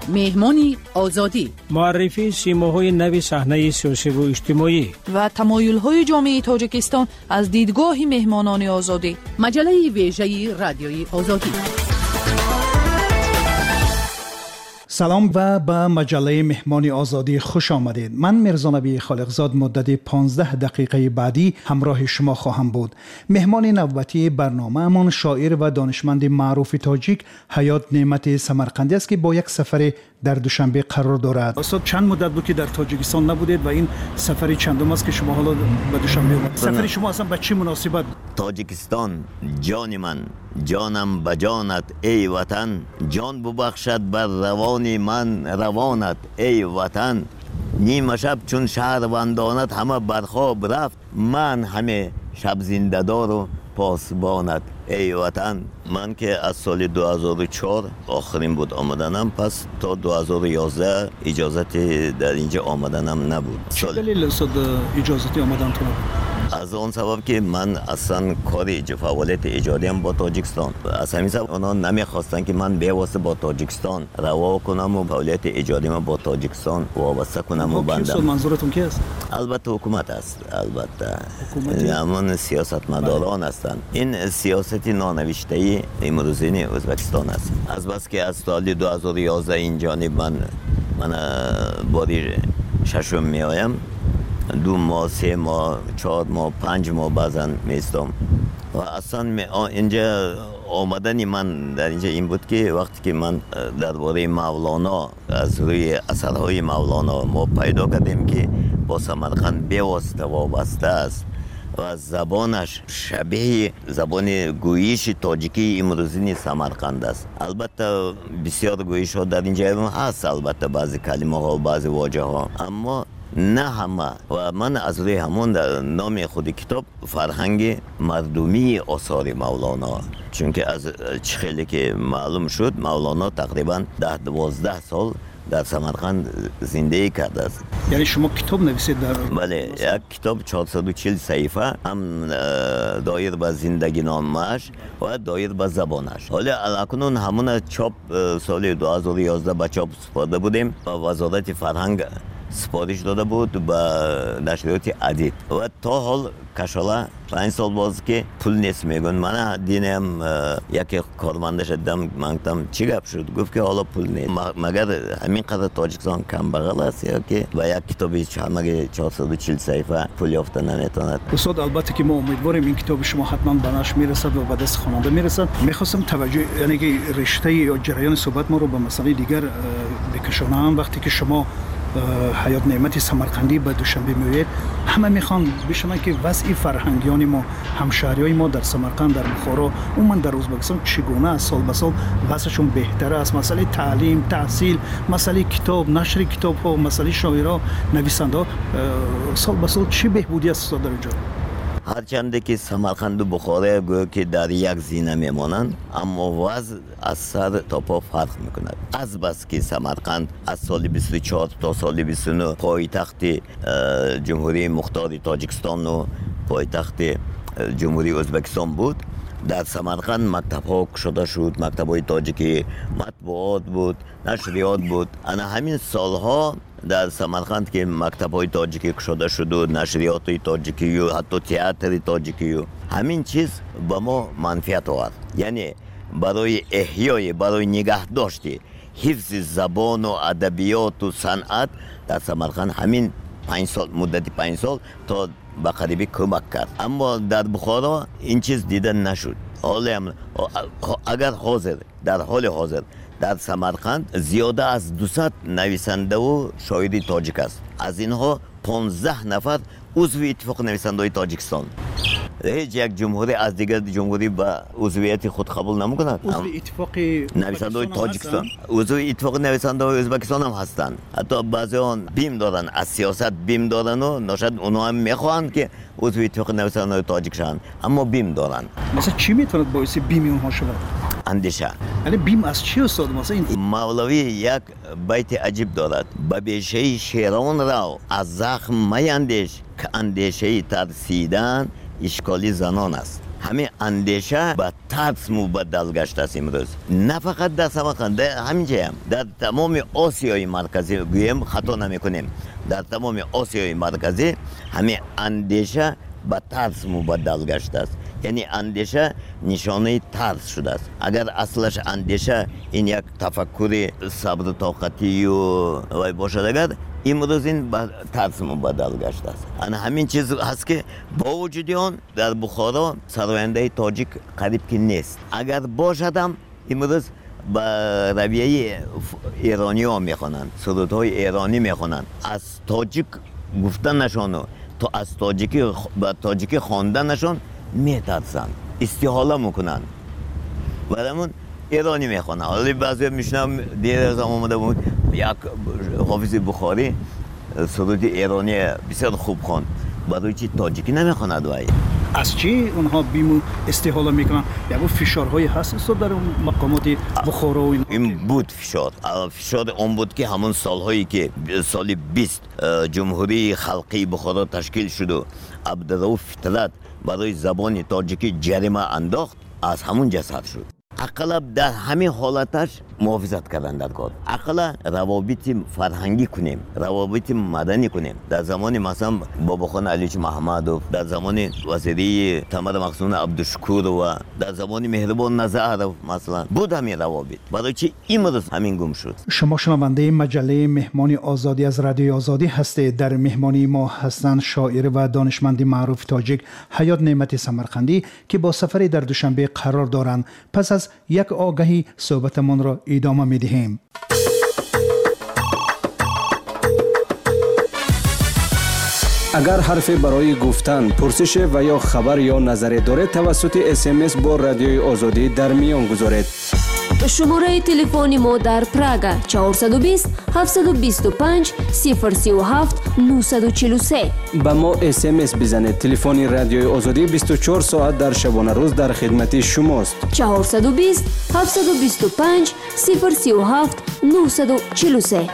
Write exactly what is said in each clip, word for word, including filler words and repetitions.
مهمانی آزادی، معرفی سیماهای نوی صحنه سیاسی و اجتماعی و تمایل‌های جامعه تاجیکستان از دیدگاه مهمانان آزادی. مجله ویژه رادیوی آزادی. سلام و به مجله مهمان آزادی خوش آمدید. من میرزا نبی خالقزاد مدت پانزده دقیقه بعدی همراه شما خواهم بود. مهمان نوبتی برنامه امان شاعر و دانشمند معروف تاجیک حیات نعمت سمرقندی است که با یک سفر در دوشنبه قرار دارد. استاد چند مدت بود که در تاجیکستان نبودید و این سفری چندم است که شما حالا به دوشنبه اومدید؟ سفر شما اصلا به چه مناسبت؟ تاجیکستان جان من، جانم به جانت ای وطن، جان ببخشد بر روان من روانت ای وطن. نیمه شب چون شهروندانت همه برخواب رفت، من همه شب زنده دار و پاسبانت ای وطن. من که از سال دو هزار و چهار آخرین بود آمدنم، پس تا دو هزار و یازده اجازت در اینجا آمدنم نبود. چه دلیل است اجازت آمدن تو نبود؟ از اون سبب که من اصلا کاری فعالیت ایجادیم با تاجیکستان، از همین سبب اونا نمیخواستن که من به واسطه با تاجیکستان روا کنم و فعالیت ایجادیم با تاجیکستان وابسته کنم و بندم. منظورتون کی است؟ البته حکومت است، البته همون سیاستمداران هستند. این سیاست نانوشته امروزین ازبکستان است. از بس که از سال دو هزار و یازده این جانب من من باری ششم میایم، دو ماه، سه ماه، چهار ماه، پنج ماه بعضن میستم و اصلا اینجا آمدنی من در اینجا این بود که وقتی که من درباره مولانا از روی اثرهای مولانا ما پیدا کردیم که با سمرقند بیواسطه وابسته است و زبانش شبیه زبان گویش تاجیکی امروزین سمرقند است. البته بسیار گویش ها در اینجا هست، البته بعضی کلمه ها و بعضی واژه ها، اما نه همه. و من از روی همون در نام خود کتاب فرهنگ مردمی آثار مولانا، چون که از خیلی که معلوم شد مولانا تقریبا ده دوازده سال در سمرقند زندگی کرده است. یعنی شما کتاب نویسید در؟ بله، یک کتاب چهارصد و چهل صفحه، هم دایر به زندگی نامش و دایر به زبانش. حالا اکنون همون چاپ سال دو هزار و یازده به چاپ سپرده بودیم و وزارت فرهنگ سپارش داده بود به نشریات عدید و تا حال کشاله پنج سال باز که پول نیست میگن. من دینم یک کارمندش دیدم، من گفتم چی گپ شد؟ گفت که حالا پول نیست. مگر همین قدر تاجیکستان کم بغل است یا که با یک کتابی مگه چهارصد و چهل صفحه پول یافته نمیتواند؟ استاد البته که ما امیدواریم این کتاب شما حتما به نشر میرسد و به دست خواننده میرسد. میخواستم توجه یعنی که رشته یا جریان صحبت ما رو به مسئله دیگر بکشانم. وقتی که شما حیات نعمت سمرقندی به دوشنبه میوید، همه میخوان بشنن که وضع فرهنگیان ما، همشهریای ما در سمرقند، در بخارا، عموما در ازبکستان چگونه است؟ سال به سال وضعشون بهتر است؟ مسئله تعلیم، تحصیل، مسئله کتاب، نشر کتاب ها، مسئله شاعرها، نویسنده ها، سال به سال چه بهبودی است در اینجا؟ هرچند که سمرقند و بخارا گویا که در یک زینه میمانند، اما وضع از سر تا پا فرق میکند. از بس که سمرقند از سال بیست و چهار تا سال بیست و نه پایتخت جمهوری مختار تاجیکستان و پایتخت جمهوری ازبکستان بود، در سمرقند مکتب ها شده شد، مکتب های تاجیکی، مطبوعات بود، نشریات بود. انا همین سالها در سمرقند که مکتب های تاجیکی شده شد و نشریات های تاجیکی و حتی تئاتر تاجیکی و همین چیز به ما منفعت آورد. یعنی برای احیای، برای نگه داشتی حفظ زبان و ادبیات و صنعت در سمرقند همین پنج سال، مدت پنج سال تا به قریبی کمک کرد. اما در بخارا این چیز دیده نشد. حالا اگر حاضر در حال حاضر در سمرقند زیاده از دویست نویسنده و شاعر تاجیک است. از اینها پانزده نفر عضو اتفاق نویسنده های تاجیکستان. هیچ یک جمهوری از دیگر جمهوری به عضویت خود قبول نمی‌کند. عضو اتفاق نویسنده های تاجیکستان، عضو اتفاق نویسنده های ازبکستان هم هستند. حتی بعضیان بیم دارن، از سیاست بیم دارن و نشد اونها هم میخوان که عضو اتفاق نویسنده های تاجیک شوند، اما بیم دارن. مثلا چی میتواند باعث بیم اونها شود؟ اندیشه. یعنی بیم از چی استاد؟ مثلا این مولوی یک بیت عجیب دارد: به بیشه شیران را از زخم میندیش که اندیشه ترسیدن اشکالی زنان است. همین اندیشه به ترس مبدل گشته است امروز. نه فقط در سمرقند، در همین جای هم، در تمام آسیای مرکزی گویم خطا نمیکنیم، در تمام آسیای مرکزی همین اندیشه به ترس مبدل گشته است. یعنی اندیشه نشانه ترس شده است. اگر اصلش اندیشه این یک تفکر صبر و طاقتی و باشد، اگر امروز این به ترس مبدل گشته است. ان همین چیز هست که با وجود آن در بخارا سراینده تاجیک قریب که نیست. اگر باشدم امروز با رویه ایرانی ها میخوانند، سرودهای ایرانی میخوانند، از تاجیک گفتنشان تو از تاجیکی با تاجیکی خواندنشان میترسند، استحاله میکنند. برامون ایرانی میخوانند. حالا بعضی میشنم دیر از هم آمده بود یک حافظ بخاری سرود ایرانی بسیار خوب خواند، برای چی تاجیکی نمیخواند؟ وای از چی اونها بیمو استحاله میکنن؟ یا فشارهایی هست استاد در اون مقامات بخارا و این بود فشار. فشار اون بود که همون سالهایی که سال بیست جمهوری خلقی بخارا تشکیل شد و عبدالرؤوف فطرت برای زبان تاجیکی جریمه انداخت، از همون جسد شد. اقلا در همین حالتش محافظت کردن در کار. اقلا روابط فرهنگی کنیم، روابط مدنی کنیم. در زمان مثلا باباخان علیچ محمدوف، در زمان وزیری تمر مقصون عبدالشکور و در زمان مهربان نظر مثلا بود همین روابط. برای چی امروز همین گم شد؟ شما شنونده مجله مهمان آزادی از رادیوی آزادی هستید. در مهمانی ما هستند شاعر و دانشمند معروف تاجیک حیات نعمت سمرقندی که با سفری در دوشنبه قرار دارند. پس از یک آگهی صحبتمان را ادامه می‌دهیم. اگر حرفی برای گفتن، پرسش و یا خبر یا نظری دارید توسط اس ام اس با رادیوی آزادی در میان گذارید. شماره تلفن ما در پراگ چهارصد و بیست هفتصد و بیست و پنج صفر سی و هفت نهصد و چهل و سه. با ما اس ام اس بزنید. تلفن رادیوی آزادی بیست و چهار ساعت در شبانه روز در خدمت شماست. چهارصد و بیست هفتصد و بیست و پنج صفر سی و هفت نهصد و چهل و سه.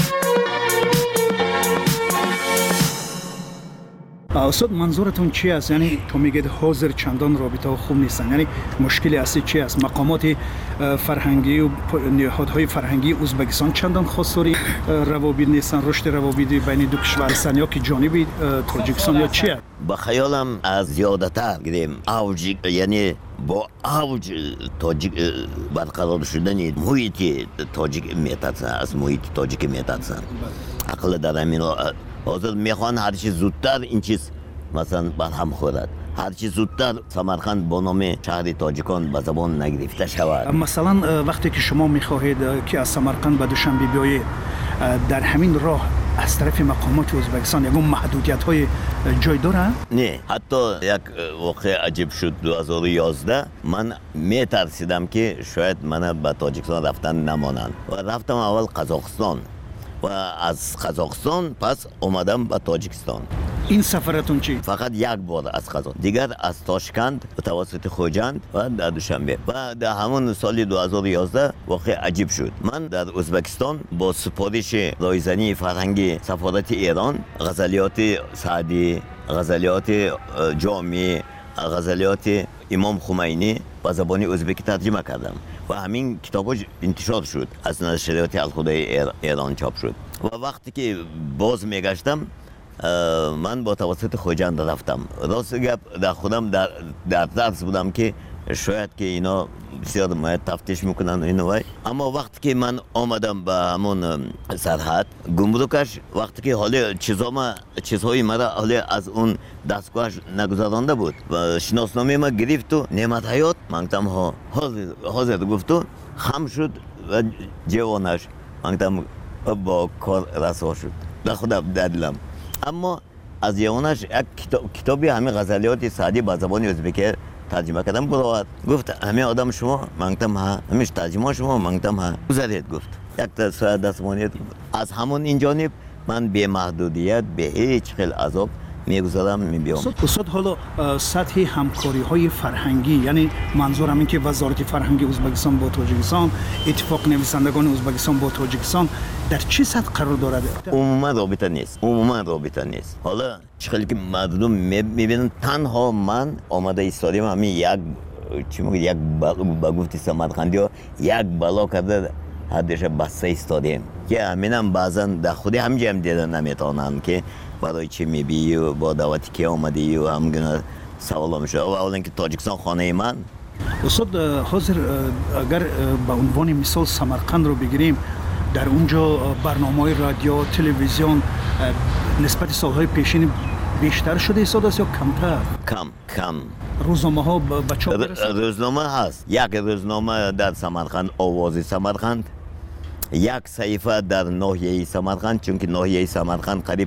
استاد منظورتون چی است؟ یعنی تو میگید حاضر چندان رابطه ها خوب نیستن، یعنی مشکل اصلی چی است؟ مقامات فرهنگی و نهادهای فرهنگی ازبکستان چندان خواستاری روابط نیستن، رشد روابط بین دو کشور هستن، یا که جانبی تاجیکستان یا چی است؟ به خیالم از زیادتر گیریم اوج، یعنی با اوج تاجیک برقرار شدن محیط تاجیک میترسن، از محیط تاجیک میترسن. عقل در همین حاضر میخوان هر چی زودتر این چیز مثلا برهم خورد، هر چی زودتر سمرقند با نام شهر تاجیکان به زبان نگرفته شود. مثلا وقتی که شما میخواهید که از سمرقند به دوشنبه بیایید، در همین راه از طرف مقامات ازبکستان یکم محدودیت های جای داره؟ نه، حتی یک واقع عجیب شد. دو هزار و یازده من میترسیدم که شاید من به تاجیکستان رفتن نمانند و رفتم اول قزاقستان و از قزاقستان پس اومدم به تاجیکستان. این سفرتون چی؟ فقط یک بار از قزاق، دیگر از تاشکند توسط خوجند و در دوشنبه. و در همون سال دو هزار و یازده واقع عجیب شد. من در ازبکستان با سپارش رایزنی فرهنگی سفارت ایران غزلیات سعدی، غزلیات جامی، غزلیات امام خمینی به زبان ازبکی ترجمه کردم و همین کتابا انتشار شد، از نشریات الخدای ایران چاپ شد. و وقتی که باز میگشتم من با توسط خوجند رفتم. راست گپ در خودم در در ترس بودم که شاید که اینا بسیار ما تفتیش میکنن و اینو وای. اما وقتی که من آمدم به همون سرحد گمرکش، وقتی که حالا چیزا چیزهای مرا حالا از اون دستگاهش نگذرانده بود و شناسنامه ما گرفت و نعمت حیات منگتم ها حاضر حاضر گفت و خم شد و جوانش منگتم با کار رسوا شد. در خودم دادلم. اما از جوانش یک کتاب کتابی همه غزلیات سعدی به زبان ازبکی ترجمه کردم. برات گفت همه آدم شما؟ منگتم ها. همیش ترجمه شما؟ منگتم ها. گذارید گفت یک تا دستمانیت. از همون این جانب من به محدودیت به هیچ خیل عذاب میگذارم میبیام. استاد حالا سطح همکاری های فرهنگی، یعنی منظورم این که وزارت فرهنگی ازبکستان با تاجیکستان، اتفاق نویسندگان ازبکستان با تاجیکستان در چه سطح قرار دارد؟ عموما رابطه نیست، عموما رابطه نیست. حالا چخیلی که مردم میبینن تنها من آمده ایستادیم همین یک چی میگه یک با گفتی سمرقندی ها یک بلا کرده حدش بسته ایستادیم که همینم بعضا در خودی همینجا هم دیدن نمیتونن که برای چی میبی و با دعوتی که آمدی و همگونه سوال میشه. و اولا که تاجیکستان خانه من. استاد حاضر اگر به عنوان مثال سمرقند رو بگیریم، در اونجا برنامه‌های رادیو تلویزیون نسبت سالهای پیشین بیشتر شده استاد است یا کمتر؟ کم کم. روزنامه ها به چاپ برسد؟ روزنامه هست. یک روزنامه در سمرقند، آواز سمرقند، یک صحیفه در ناحیه سمرقند، چون که ناحیه سمرقند قریب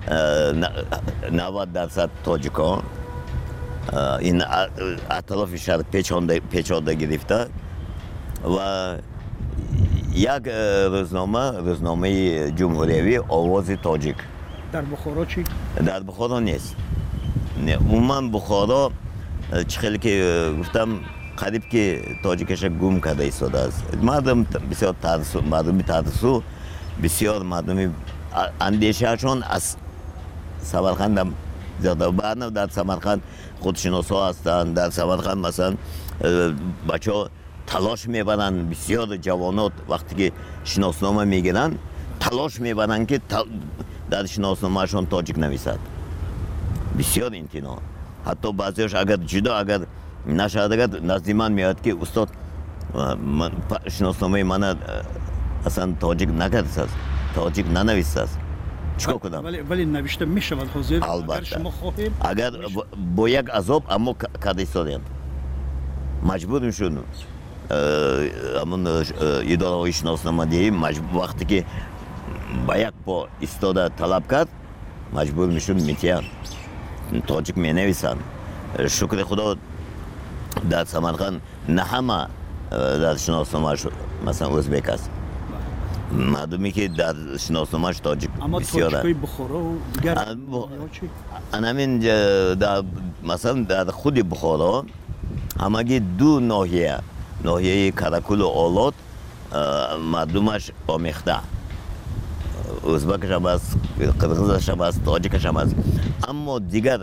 نود درصد تاجیکان این اطراف شهر پیچانده پیچانده گرفته و یک روزنامه روزنامه جمهوریوی آواز تاجیک. در بخارا چی؟ در بخارا نیست. نه عموما بخارا چخیلی که گفتم قریب که تاجیکش گم کرده ایستاده است. مردم بسیار ترسو، مردمی ترسو، بسیار مردمی اندیشهشون از سمرقند هم زیاده. بعد در سمرقند خودشناسا هستند. در سمرقند مثلا بچه ها تلاش میبرن، بسیار جوانات وقتی که شناسنامه میگیرن تلاش میبرن که در شناسنامهشون تاجیک نویسد. بسیار امتناع. حتی بعضیش اگر جدا اگر نشد اگر نزدیک من میاد که استاد شناسنامه من اصلا تاجیک نکرده است، تاجیک ننوشته است، چیکار کنم؟ ولی ولی نوشته میشود حاضر. اگر شما خواهید اگر با یک عذاب اما کرده ایستادیم مجبور میشون همون اداره های شناسنامه دهی وقتی که با یک پا ایستاده طلب کرد مجبور میشون میتیان تاجیک می نویسن. شکر خدا در سمرقند نه همه در شناسنامه مثلا ازبک است، مردمی که در شناسنامهش تاجیک بسیار است. اما تاجیکای بخارا و دیگر همین در مثلا در خود بخارا همگی دو ناحیه، ناحیه کرکل و آلات مردمش آمیخته، ازبکش هم است، قرغیزش هم است، تاجیکش هم است. اما دیگر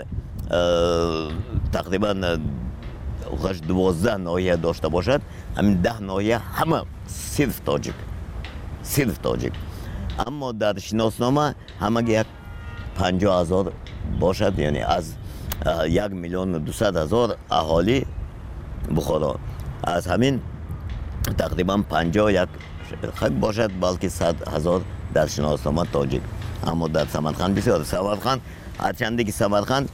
تقریبا دوازده ناحیه داشته باشد، همین ده ناحیه همه صرف تاجیک، صرف تاجیک. اما در شناسنامه همگی یک پنجاه هزار باشد، یعنی از یک میلیون و دویست هزار اهالی بخارا، از همین تقریبا پنجاه یک خیلی باشد بلکه صد هزار در شناسنامه تاجیک. اما در سمرقند بسیار، سمرقند هرچنده که سمرقند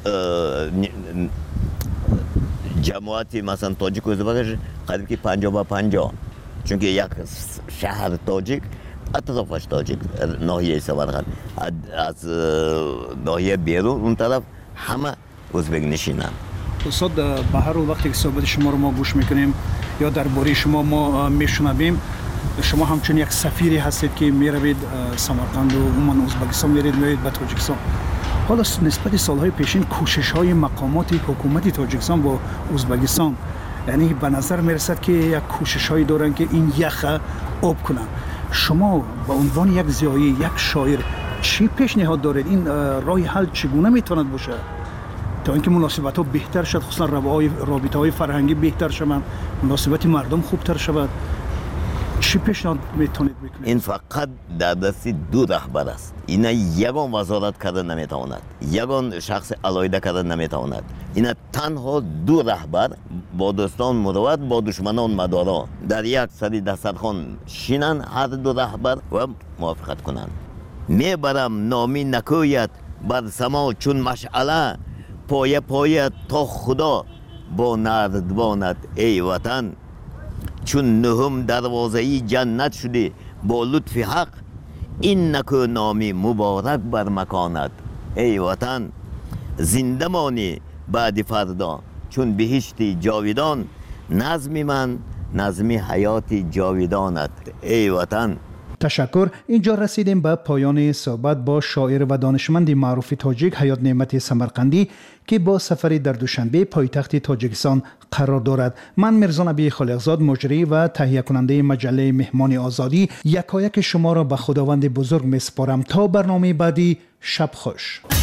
جماعتی مثلا تاجیک و ازبکش قریب که پنجاه با پنجاه، چون که یک شهر تاجیک اطرافش تاجیک ناحیه سمرقند، از ناحیه بیرون اون طرف همه ازبک نشینن. استاد به هر وقتی که صحبت شما رو ما گوش میکنیم یا درباره شما ما میشنویم، شما همچون یک سفیری هستید که میروید سمرقند و عموما ازبکستان میرید میرید به تاجیکستان. حالا نسبت سالهای پیشین کوشش های مقامات حکومت تاجیکستان با ازبکستان، یعنی به نظر میرسد که یک کوشش هایی دارن که این یخ آب کنن. شما به عنوان یک زیایی، یک شاعر چی پیشنهاد دارید؟ این راه حل چگونه میتواند باشه تا اینکه مناسبت ها بهتر شد، خصوصا رابطه های فرهنگی بهتر شوند، مناسبت مردم خوبتر شود؟ چی پیشنهاد میتونید بکنید؟ این فقط در دست دو رهبر است. اینا یگان وزارت کردن نمیتواند، یگان شخص علایده کردن نمیتواند. اینا تنها دو رهبر با دوستان مروت، با دشمنان مدارا در یک سری دسترخوان شینن، هر دو رهبر و موافقت کنند. میبرم نامی نکویت بر سما چون مشعله، پایه پایه تا خدا با نردبانت ای وطن. چون نهم دروازه‌ای جنت شده با لطف حق، این نکو نامی مبارک بر مکانت ای وطن. زنده مانی بعد فردا چون بهشتی جاویدان، نظمی من نظمی حیاتی جاویدانت ای وطن. تشکر. اینجا رسیدیم به پایان صحبت با شاعر و دانشمند معروف تاجیک حیات نعمت سمرقندی که با سفری در دوشنبه پایتخت تاجیکستان قرار دارد. من میرزا نبی خالقزاد مجری و تهیه کننده مجله مهمان آزادی یکایک شما را به خداوند بزرگ میسپارم تا برنامه بعدی. شب خوش.